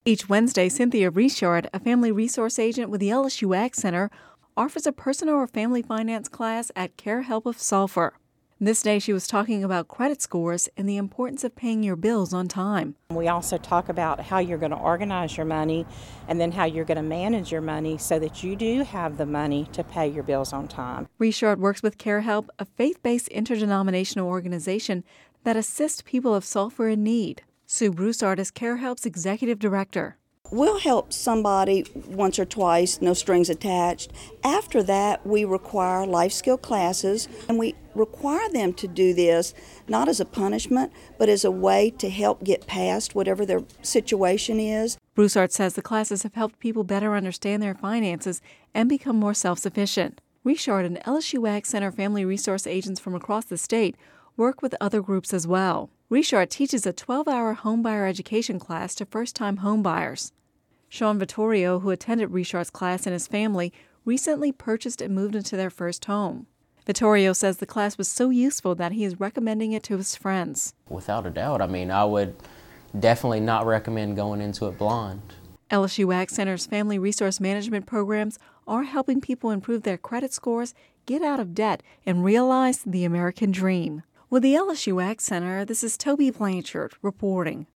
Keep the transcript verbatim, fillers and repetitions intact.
Each Wednesday, Cynthia Richard, a family resource agent with the L S U Ag Center, offers a personal or family finance class at CareHelp of Sulphur. This day, she was talking about credit scores and the importance of paying your bills on time. We also talk about how you're going to organize your money and then how you're going to manage your money so that you do have the money to pay your bills on time. Richard works with CareHelp, a faith-based interdenominational organization that assists people of Sulphur in need. Sue Broussard is CareHelp's executive director. We'll help somebody once or twice, no strings attached. After that, we require life skill classes, and we require them to do this not as a punishment, but as a way to help get past whatever their situation is. Broussard says the classes have helped people better understand their finances and become more self-sufficient. Richard and L S U Ag Center family resource agents from across the state work with other groups as well. Richard teaches a twelve-hour homebuyer education class to first-time homebuyers. Sean Vittorio, who attended Richard's class, and his family recently purchased and moved into their first home. Vittorio says the class was so useful that he is recommending it to his friends. Without a doubt. I mean, I would definitely not recommend going into it blind. L S U Ag Center's family resource management programs are helping people improve their credit scores, get out of debt, and realize the American dream. With the L S U Ag Center, this is Toby Blanchard reporting.